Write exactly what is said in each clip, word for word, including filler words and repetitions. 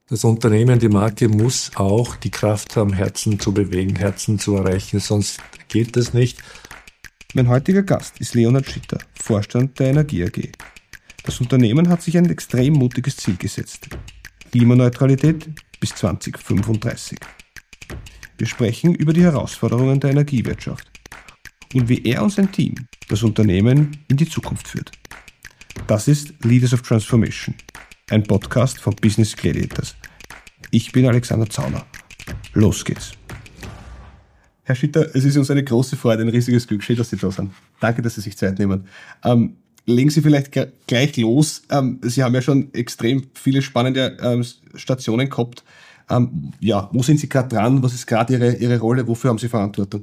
Das Unternehmen, die Marke muss auch die Kraft haben, Herzen zu bewegen, Herzen zu erreichen, sonst geht das nicht. Mein heutiger Gast ist Leonhard Schitter, Vorstand der Energie A G. Das Unternehmen hat sich ein extrem mutiges Ziel gesetzt. Klimaneutralität bis zwanzig fünfunddreißig. Wir sprechen über die Herausforderungen der Energiewirtschaft und wie er und sein Team das Unternehmen in die Zukunft führt. Das ist Leaders of Transformation, ein Podcast von Business Gladiators. Ich bin Alexander Zauner. Los geht's. Herr Schitter, es ist uns eine große Freude, ein riesiges Glück. Schön, dass Sie da sind. Danke, dass Sie sich Zeit nehmen. Ähm, legen Sie vielleicht g- gleich los. Ähm, Sie haben ja schon extrem viele spannende ähm, Stationen gehabt. Ähm, ja, wo sind Sie gerade dran? Was ist gerade Ihre, Ihre Rolle? Wofür haben Sie Verantwortung?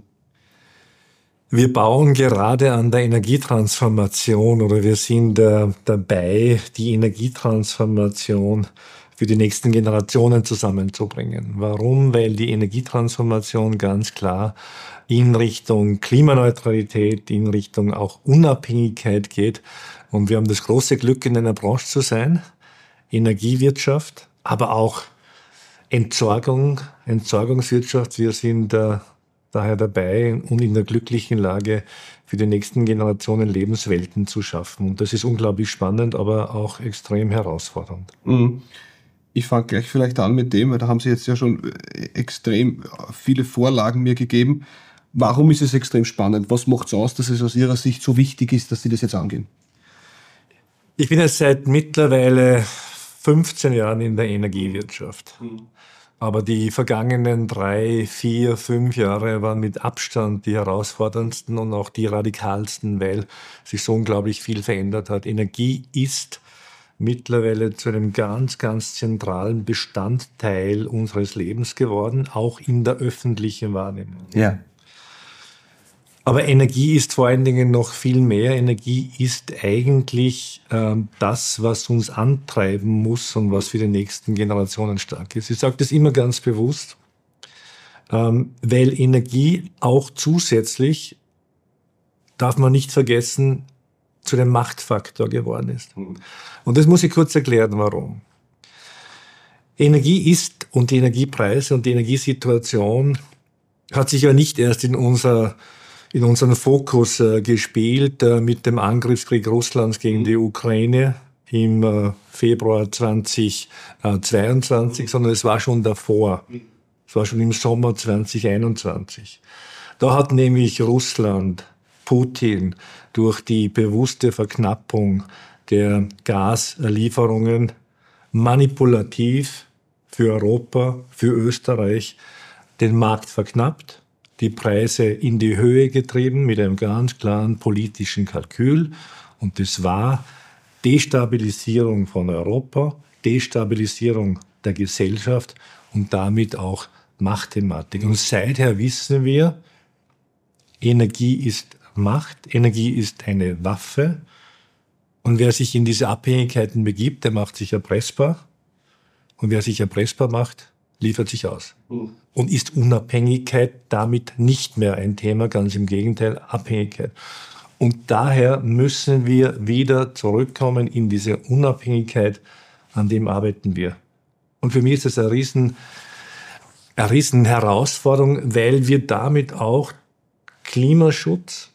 Wir bauen gerade an der Energietransformation oder wir sind äh, dabei, die Energietransformation für die nächsten Generationen zusammenzubringen. Warum? Weil die Energietransformation ganz klar in Richtung Klimaneutralität, in Richtung auch Unabhängigkeit geht. Und wir haben das große Glück, in einer Branche zu sein, Energiewirtschaft, aber auch Entsorgung, Entsorgungswirtschaft. Wir sind äh, daher dabei und in der glücklichen Lage, für die nächsten Generationen Lebenswelten zu schaffen. Und das ist unglaublich spannend, aber auch extrem herausfordernd. Mhm. Ich fange gleich vielleicht an mit dem, weil da haben Sie jetzt ja schon extrem viele Vorlagen mir gegeben. Warum ist es extrem spannend? Was macht es aus, dass es aus Ihrer Sicht so wichtig ist, dass Sie das jetzt angehen? Ich bin jetzt seit mittlerweile fünfzehn Jahren in der Energiewirtschaft. Mhm. Aber die vergangenen drei, vier, fünf Jahre waren mit Abstand die herausforderndsten und auch die radikalsten, weil sich so unglaublich viel verändert hat. Energie ist mittlerweile zu einem ganz, ganz zentralen Bestandteil unseres Lebens geworden, auch in der öffentlichen Wahrnehmung. Ja. Aber Energie ist vor allen Dingen noch viel mehr. Energie ist eigentlich ähm, das, was uns antreiben muss und was für die nächsten Generationen stark ist. Ich sage das immer ganz bewusst, ähm, weil Energie auch zusätzlich, darf man nicht vergessen, zu dem Machtfaktor geworden ist. Und das muss ich kurz erklären, warum. Energie ist und die Energiepreise und die Energiesituation hat sich ja nicht erst in unser in unseren Fokus äh, gespielt äh, mit dem Angriffskrieg Russlands gegen die Ukraine im äh, Februar zweitausendzweiundzwanzig, sondern es war schon davor. Es war schon im Sommer zweitausendeinundzwanzig. Da hat nämlich Russland, Putin, durch die bewusste Verknappung der Gaslieferungen manipulativ für Europa, für Österreich den Markt verknappt, die Preise in die Höhe getrieben mit einem ganz klaren politischen Kalkül. Und das war Destabilisierung von Europa, Destabilisierung der Gesellschaft und damit auch Machtthematik. Und seither wissen wir, Energie ist Macht, Energie ist eine Waffe. Und wer sich in diese Abhängigkeiten begibt, der macht sich erpressbar. Und wer sich erpressbar macht, liefert sich aus. Und ist Unabhängigkeit damit nicht mehr ein Thema, ganz im Gegenteil, Abhängigkeit. Und daher müssen wir wieder zurückkommen in diese Unabhängigkeit, an dem arbeiten wir. Und für mich ist das eine riesen, eine riesen Herausforderung, weil wir damit auch Klimaschutz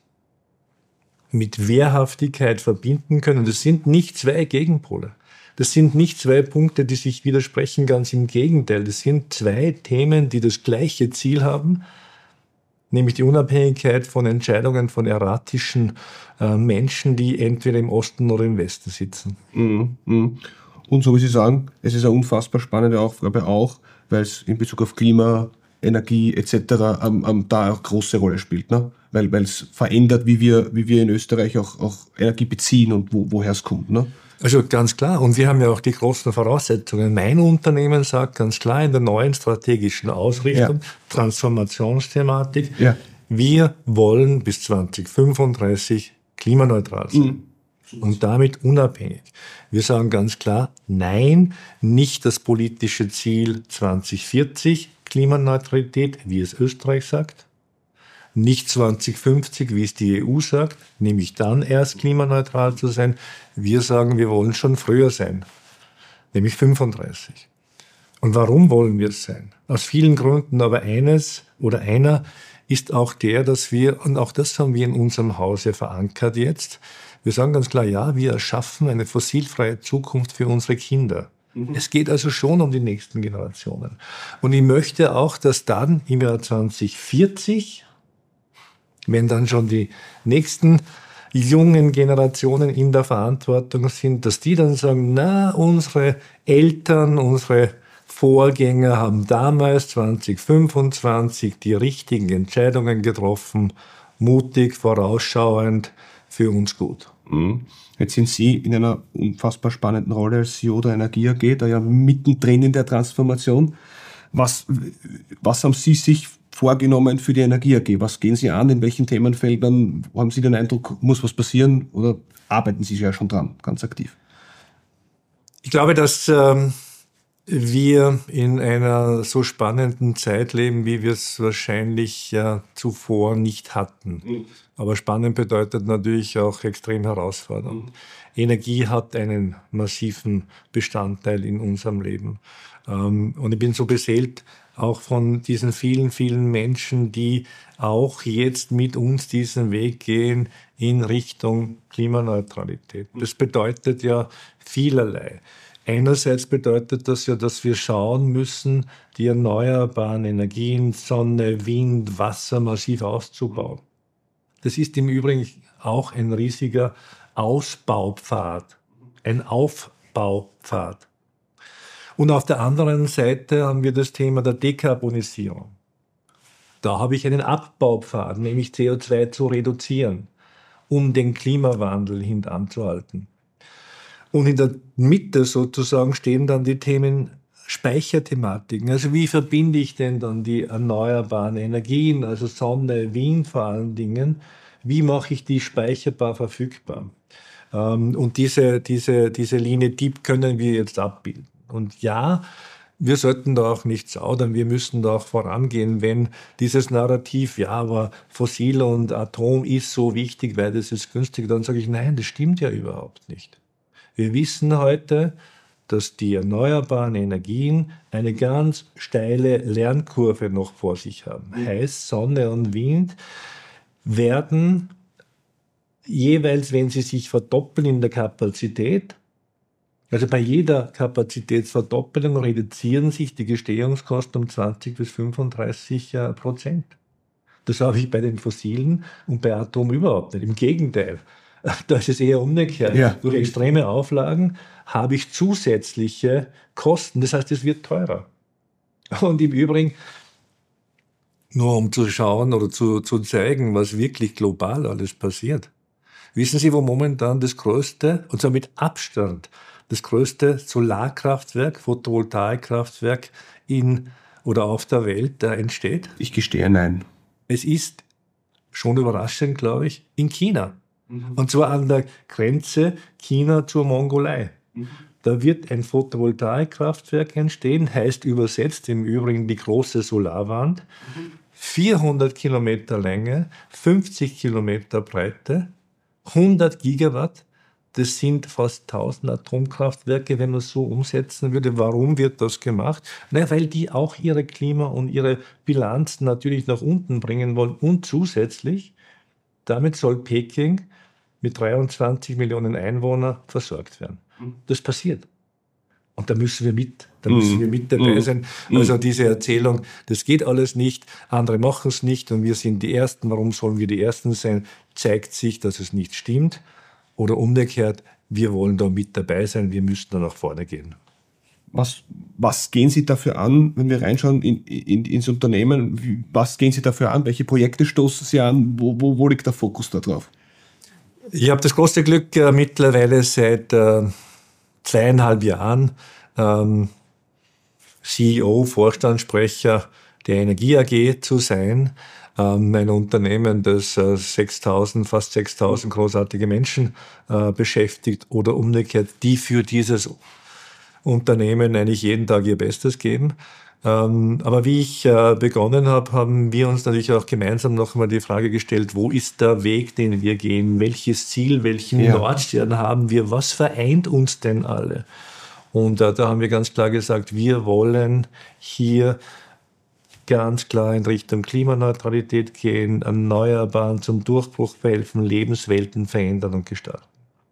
mit Wehrhaftigkeit verbinden können. Das sind nicht zwei Gegenpole. Das sind nicht zwei Punkte, die sich widersprechen, ganz im Gegenteil. Das sind zwei Themen, die das gleiche Ziel haben, nämlich die Unabhängigkeit von Entscheidungen von erratischen äh, Menschen, die entweder im Osten oder im Westen sitzen. Mhm, mhm. Und so wie Sie sagen, es ist eine unfassbar spannende Aufgabe auch, weil es in Bezug auf Klima, Energie et cetera ähm, ähm, da auch große Rolle spielt, ne? Weil weil es verändert, wie wir wie wir in Österreich auch, auch Energie beziehen und wo, woher es kommt, ne? Also ganz klar. Und wir haben ja auch die großen Voraussetzungen. Mein Unternehmen sagt ganz klar in der neuen strategischen Ausrichtung, ja. Transformationsthematik, ja. Wir wollen bis zwanzig fünfunddreißig klimaneutral sein. Mhm. Und damit unabhängig. Wir sagen ganz klar, nein, nicht das politische Ziel zwanzig vierzig Klimaneutralität, wie es Österreich sagt. Nicht zwanzig fünfzig, wie es die E U sagt, nämlich dann erst klimaneutral zu sein. Wir sagen, wir wollen schon früher sein, nämlich fünfunddreißig. Und warum wollen wir es sein? Aus vielen Gründen, aber eines oder einer ist auch der, dass wir, und auch das haben wir in unserem Hause verankert jetzt, wir sagen ganz klar, ja, wir erschaffen eine fossilfreie Zukunft für unsere Kinder. Mhm. Es geht also schon um die nächsten Generationen. Und ich möchte auch, dass dann im Jahr zwanzig vierzig, wenn dann schon die nächsten jungen Generationen in der Verantwortung sind, dass die dann sagen, na, unsere Eltern, unsere Vorgänger haben damals zwanzig fünfundzwanzig die richtigen Entscheidungen getroffen, mutig, vorausschauend, für uns gut. Mhm. Jetzt sind Sie in einer unfassbar spannenden Rolle als C E O der Energie A G, da ja mittendrin in der Transformation. Was, was haben Sie sich vorgenommen für die Energie A G? Was gehen Sie an? In welchen Themenfeldern haben Sie den Eindruck, muss was passieren? Oder arbeiten Sie ja schon dran, ganz aktiv? Ich glaube, dass ähm, wir in einer so spannenden Zeit leben, wie wir es wahrscheinlich ja zuvor nicht hatten. Mhm. Aber spannend bedeutet natürlich auch extrem herausfordernd. Mhm. Energie hat einen massiven Bestandteil in unserem Leben. Ähm, und ich bin so beseelt auch von diesen vielen, vielen Menschen, die auch jetzt mit uns diesen Weg gehen in Richtung Klimaneutralität. Das bedeutet ja vielerlei. Einerseits bedeutet das ja, dass wir schauen müssen, die erneuerbaren Energien, Sonne, Wind, Wasser massiv auszubauen. Das ist im Übrigen auch ein riesiger Ausbaupfad, ein Aufbaupfad. Und auf der anderen Seite haben wir das Thema der Dekarbonisierung. Da habe ich einen Abbaupfad, nämlich C O zwei zu reduzieren, um den Klimawandel hintanzuhalten. Und in der Mitte sozusagen stehen dann die Themen Speicherthematiken. Also wie verbinde ich denn dann die erneuerbaren Energien, also Sonne, Wind vor allen Dingen, wie mache ich die speicherbar verfügbar? Und diese, diese, diese Linie, die können wir jetzt abbilden. Und ja, wir sollten da auch nicht zaudern, wir müssen da auch vorangehen, wenn dieses Narrativ, ja, aber Fossil und Atom ist so wichtig, weil das ist günstig, dann sage ich, nein, das stimmt ja überhaupt nicht. Wir wissen heute, dass die erneuerbaren Energien eine ganz steile Lernkurve noch vor sich haben. Heißt, Sonne und Wind werden jeweils, wenn sie sich verdoppeln in der Kapazität, also bei jeder Kapazitätsverdoppelung reduzieren sich die Gestehungskosten um zwanzig bis fünfunddreißig Prozent. Das habe ich bei den Fossilen und bei Atom überhaupt nicht. Im Gegenteil. Da ist es eher umgekehrt. Ja. Durch extreme Auflagen habe ich zusätzliche Kosten. Das heißt, es wird teurer. Und im Übrigen, nur um zu schauen oder zu, zu zeigen, was wirklich global alles passiert. Wissen Sie, wo momentan das größte, und zwar mit Abstand, das größte Solarkraftwerk, Photovoltaikkraftwerk in oder auf der Welt da entsteht? Ich gestehe, nein. Es ist, schon überraschend, glaube ich, in China. Mhm. Und zwar an der Grenze China zur Mongolei. Mhm. Da wird ein Photovoltaikkraftwerk entstehen, heißt übersetzt im Übrigen die große Solarwand. Mhm. vierhundert Kilometer Länge, fünfzig Kilometer Breite, hundert Gigawatt. Das sind fast tausend Atomkraftwerke, wenn man es so umsetzen würde. Warum wird das gemacht? Na, weil die auch ihre Klima- und ihre Bilanz natürlich nach unten bringen wollen. Und zusätzlich, damit soll Peking mit dreiundzwanzig Millionen Einwohnern versorgt werden. Das passiert. Und da müssen wir mit, da müssen wir mit dabei sein. Also diese Erzählung, das geht alles nicht, andere machen es nicht und wir sind die Ersten. Warum sollen wir die Ersten sein? Zeigt sich, dass es nicht stimmt. Oder umgekehrt, wir wollen da mit dabei sein, wir müssen da nach vorne gehen. Was, was gehen Sie dafür an, wenn wir reinschauen in, in, ins Unternehmen? Was gehen Sie dafür an? Welche Projekte stoßen Sie an? Wo, wo, wo liegt der Fokus da drauf? Ich habe das große Glück, äh, mittlerweile seit äh, zweieinhalb Jahren ähm, C E O, Vorstandssprecher der Energie A G zu sein. Ähm, ein Unternehmen, das äh, sechstausend, fast sechstausend großartige Menschen äh, beschäftigt oder umgekehrt, die für dieses Unternehmen eigentlich jeden Tag ihr Bestes geben. Ähm, aber wie ich äh, begonnen habe, haben wir uns natürlich auch gemeinsam noch einmal die Frage gestellt, wo ist der Weg, den wir gehen? Welches Ziel, welchen ja. Nordstern haben wir? Was vereint uns denn alle? Und äh, da haben wir ganz klar gesagt, wir wollen hier ganz klar in Richtung Klimaneutralität gehen, Erneuerbaren zum Durchbruch verhelfen, Lebenswelten verändern und gestalten.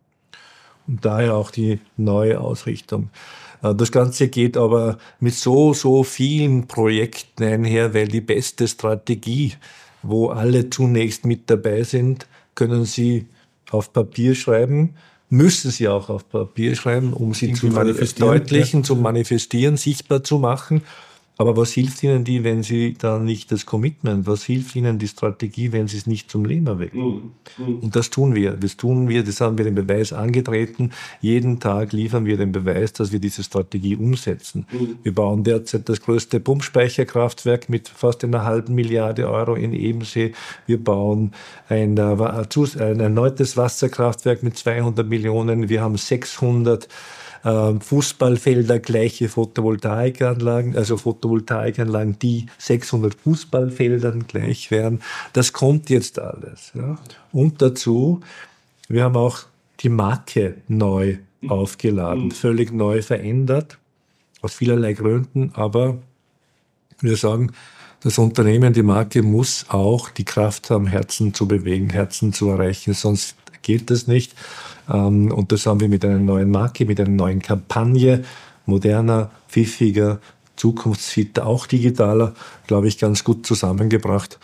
Und daher auch die neue Ausrichtung. Das Ganze geht aber mit so, so vielen Projekten einher, weil die beste Strategie, wo alle zunächst mit dabei sind, können Sie auf Papier schreiben, müssen Sie auch auf Papier schreiben, um sie zu verdeutlichen, ja. zu manifestieren, sichtbar zu machen. Aber was hilft Ihnen die, wenn Sie da nicht das Commitment, was hilft Ihnen die Strategie, wenn Sie es nicht zum Leben erwecken? Mhm. Und das tun wir. Das tun wir, das haben wir den Beweis angetreten. Jeden Tag liefern wir den Beweis, dass wir diese Strategie umsetzen. Mhm. Wir bauen derzeit das größte Pumpspeicherkraftwerk mit fast einer halben Milliarde Euro in Ebensee. Wir bauen ein, ein erneutes Wasserkraftwerk mit zweihundert Millionen. Wir haben sechshundert Fußballfelder gleiche Photovoltaikanlagen, also Photovoltaikanlagen, die sechshundert Fußballfeldern gleich wären. Das kommt jetzt alles. Ja. Und dazu, wir haben auch die Marke neu aufgeladen, völlig neu verändert, aus vielerlei Gründen, aber wir sagen, das Unternehmen, die Marke muss auch die Kraft haben, Herzen zu bewegen, Herzen zu erreichen, sonst geht das nicht. Und das haben wir mit einer neuen Marke, mit einer neuen Kampagne, moderner, pfiffiger, zukunftsfitter, auch digitaler, glaube ich, ganz gut zusammengebracht.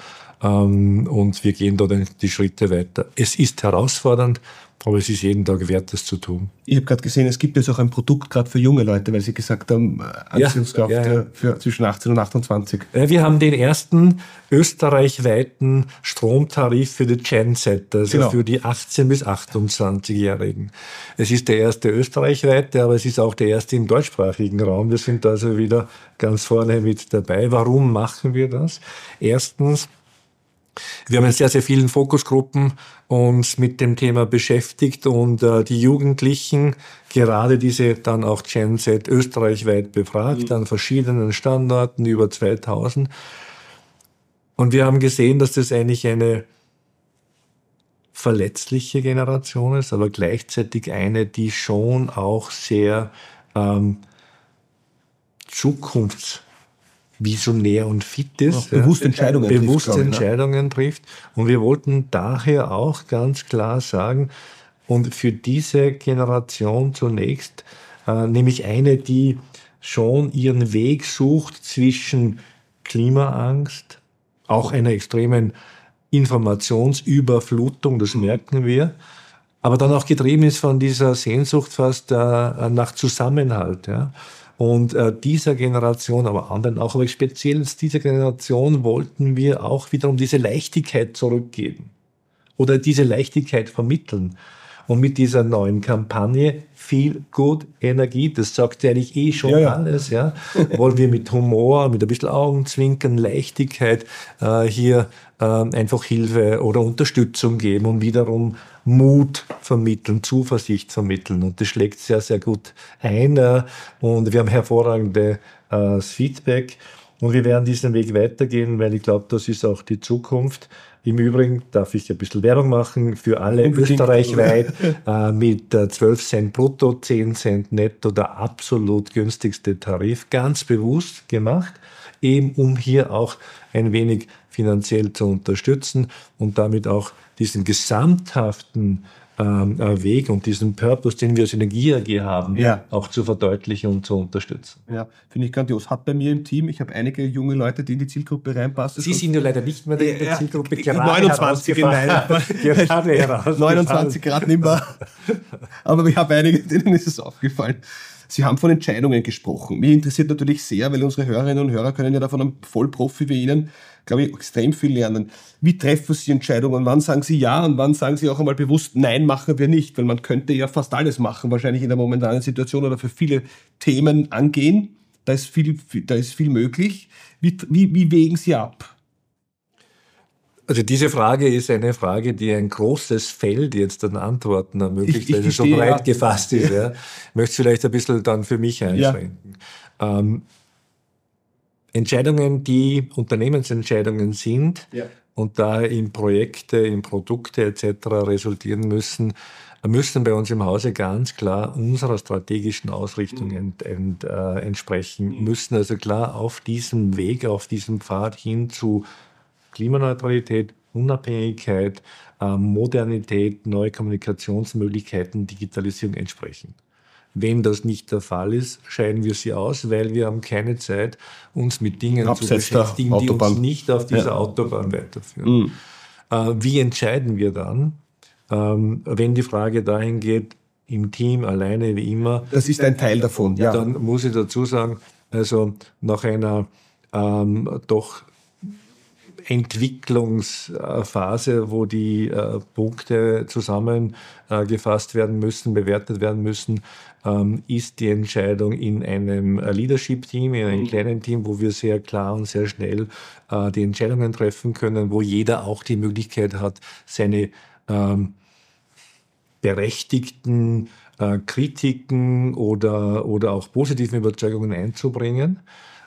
Und wir gehen da die Schritte weiter. Es ist herausfordernd, aber es ist jeden Tag wert, das zu tun. Ich habe gerade gesehen, es gibt jetzt auch ein Produkt gerade für junge Leute, weil Sie gesagt haben, Anziehungskraft ja, ja, ja. für zwischen achtzehn und achtundzwanzig. Ja, wir haben den ersten österreichweiten Stromtarif für die Gen Z, also genau. für die achtzehn- bis achtundzwanzigjährigen. Es ist der erste österreichweite, aber es ist auch der erste im deutschsprachigen Raum. Wir sind also wieder ganz vorne mit dabei. Warum machen wir das? Erstens, wir haben in sehr, sehr vielen Fokusgruppen uns mit dem Thema beschäftigt und äh, die Jugendlichen, gerade diese dann auch Gen Z österreichweit befragt, mhm. an verschiedenen Standorten, über zweitausend. Und wir haben gesehen, dass das eigentlich eine verletzliche Generation ist, aber gleichzeitig eine, die schon auch sehr ähm, zukunfts visionär und fit ist, ja, bewusst Entscheidungen, bewusst trifft, Entscheidungen trifft. Und wir wollten daher auch ganz klar sagen, und für diese Generation zunächst, äh, nämlich eine, die schon ihren Weg sucht zwischen Klimaangst, auch einer extremen Informationsüberflutung, das merken wir, aber dann auch getrieben ist von dieser Sehnsucht fast äh, nach Zusammenhalt, ja. Und äh, dieser Generation, aber anderen auch, aber speziell dieser Generation wollten wir auch wiederum diese Leichtigkeit zurückgeben oder diese Leichtigkeit vermitteln. Und mit dieser neuen Kampagne Feel Good Energie, das sagt ja eigentlich eh schon ja, ja. alles, ja, wollen wir mit Humor, mit ein bisschen Augenzwinkern, Leichtigkeit äh, hier äh, einfach Hilfe oder Unterstützung geben und wiederum Mut vermitteln, Zuversicht vermitteln. Und das schlägt sehr, sehr gut ein. Äh, und wir haben hervorragendes äh, Feedback. Und wir werden diesen Weg weitergehen, weil ich glaube, das ist auch die Zukunft. Im Übrigen darf ich ein bisschen Werbung machen für alle Unbedingt. österreichweit äh, mit äh, zwölf Cent brutto, zehn Cent netto, der absolut günstigste Tarif, ganz bewusst gemacht, eben um hier auch ein wenig finanziell zu unterstützen und damit auch diesen gesamthaften ähm, Weg und diesen Purpose, den wir als Energie A G haben, ja. auch zu verdeutlichen und zu unterstützen. Ja, finde ich grandios. Hat bei mir im Team, ich habe einige junge Leute, die in die Zielgruppe reinpassen. Sie sind ja leider nicht mehr in der ja, Zielgruppe. Gerade neunundzwanzig, gerade neunundzwanzig Grad nicht mehr. Aber ich habe einige, denen ist es aufgefallen. Sie haben von Entscheidungen gesprochen. Mich interessiert natürlich sehr, weil unsere Hörerinnen und Hörer können ja da von einem Vollprofi wie Ihnen, glaube ich, extrem viel lernen. Wie treffen Sie Entscheidungen? Wann sagen Sie ja und wann sagen Sie auch einmal bewusst, nein, machen wir nicht? Weil man könnte ja fast alles machen, wahrscheinlich in der momentanen Situation oder für viele Themen angehen. Da ist viel, da ist viel möglich. Wie, wie, wie wägen Sie ab? Also diese Frage ist eine Frage, die ein großes Feld jetzt an Antworten ermöglicht, weil sie so breit ja. gefasst ist. Ja. Ich möchte es vielleicht ein bisschen dann für mich einschränken. Ja. Ähm, Entscheidungen, die Unternehmensentscheidungen sind ja. und daher in Projekte, in Produkte et cetera resultieren müssen, müssen bei uns im Hause ganz klar unserer strategischen Ausrichtung ent, ent, äh, entsprechen, müssen also klar auf diesem Weg, auf diesem Pfad hin zu Klimaneutralität, Unabhängigkeit, äh, Modernität, neue Kommunikationsmöglichkeiten, Digitalisierung entsprechen. Wenn das nicht der Fall ist, scheiden wir sie aus, weil wir haben keine Zeit, uns mit Dingen Abseits zu beschäftigen, die uns nicht auf dieser ja. Autobahn weiterführen. Mhm. Äh, wie entscheiden wir dann, ähm, wenn die Frage dahin geht, im Team, alleine, wie immer? Das ist ein Teil davon, ja. Dann muss ich dazu sagen, also nach einer ähm, doch Entwicklungsphase, wo die äh, Punkte zusammengefasst äh, werden müssen, bewertet werden müssen, ähm, ist die Entscheidung in einem äh, Leadership-Team, in einem kleinen Team, wo wir sehr klar und sehr schnell äh, die Entscheidungen treffen können, wo jeder auch die Möglichkeit hat, seine ähm, berechtigten äh, Kritiken oder, oder auch positiven Überzeugungen einzubringen.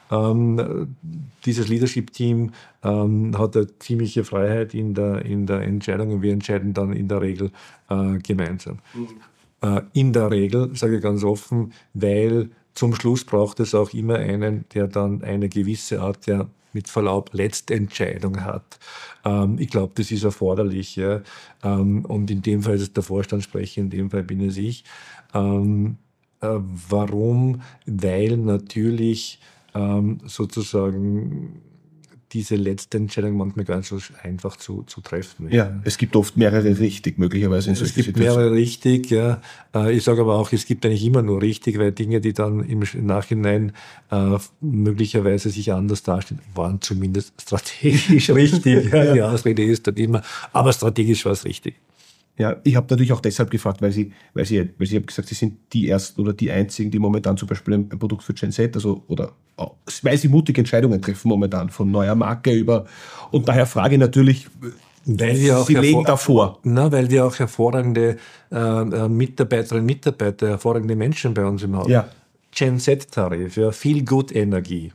Ähm, dieses Leadership-Team ähm, hat eine ziemliche Freiheit in der, in der Entscheidung und wir entscheiden dann in der Regel äh, gemeinsam. Mhm. Äh, in der Regel, sage ich ganz offen, weil zum Schluss braucht es auch immer einen, der dann eine gewisse Art der, mit Verlaub, Letztentscheidung hat. Ähm, ich glaube, das ist erforderlich. Ja? Ähm, und in dem Fall ist es der Vorstandssprecher, in dem Fall bin es ich. Ähm, äh, warum? Weil natürlich Ähm, sozusagen diese letzte Entscheidung manchmal gar nicht so einfach zu, zu treffen. Ja, es gibt oft mehrere richtig, möglicherweise in solchen Es gibt Situationen. mehrere richtig, ja. Ich sage aber auch, es gibt eigentlich immer nur richtig, weil Dinge, die dann im Nachhinein äh, möglicherweise sich anders darstellen, waren zumindest strategisch richtig. Ja, die Ausrede ist dann immer, aber strategisch war es richtig. Ja, ich habe natürlich auch deshalb gefragt, weil Sie, weil Sie, weil Sie haben gesagt, Sie sind die ersten oder die einzigen, die momentan zum Beispiel ein, ein Produkt für Gen Z, also oder weil Sie mutige Entscheidungen treffen momentan von neuer Marke über. Und daher frage ich natürlich, weil wir auch Sie legen davor. Na, weil wir auch hervorragende äh, Mitarbeiterinnen und Mitarbeiter, hervorragende Menschen bei uns im Haus. Ja. Gen Z-Tarif, ja, Feel Good Energie.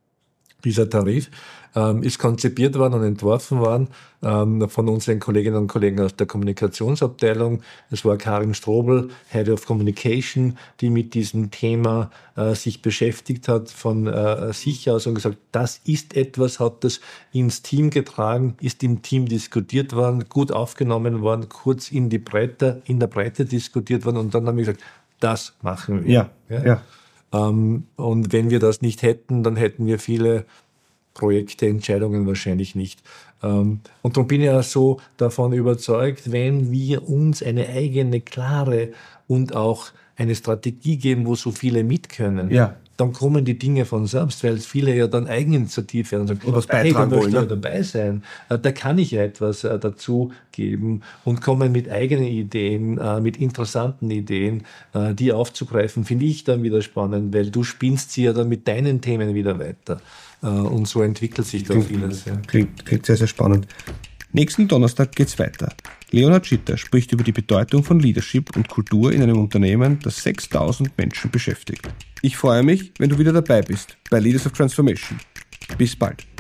Dieser Tarif ähm, ist konzipiert worden und entworfen worden ähm, von unseren Kolleginnen und Kollegen aus der Kommunikationsabteilung. Es war Karin Strobel, Head of Communication, die mit diesem Thema äh, sich beschäftigt hat von äh, sich aus und gesagt, das ist etwas, hat das ins Team getragen, ist im Team diskutiert worden, gut aufgenommen worden, kurz in die Breite, in der Breite diskutiert worden und dann haben wir gesagt, das machen wir. Ja, ja. ja. Ähm, und wenn wir das nicht hätten, dann hätten wir viele Projekte, Entscheidungen wahrscheinlich nicht. Ähm, und darum bin ich ja so davon überzeugt, wenn wir uns eine eigene, klare und auch eine Strategie geben, wo so viele mit können, ja. dann kommen die Dinge von selbst, weil viele ja dann Eigeninitiativ werden und sagen, und was beitragen hey, da wollen, möchte ich ne? ja dabei sein, da kann ich ja etwas dazu geben und kommen mit eigenen Ideen, mit interessanten Ideen, die aufzugreifen, finde ich dann wieder spannend, weil du spinnst sie ja dann mit deinen Themen wieder weiter und so entwickelt sich da vieles. Ja. Klingt, klingt sehr, sehr spannend. Nächsten Donnerstag geht's weiter. Leonhard Schitter spricht über die Bedeutung von Leadership und Kultur in einem Unternehmen, das sechstausend Menschen beschäftigt. Ich freue mich, wenn du wieder dabei bist bei Leaders of Transformation. Bis bald.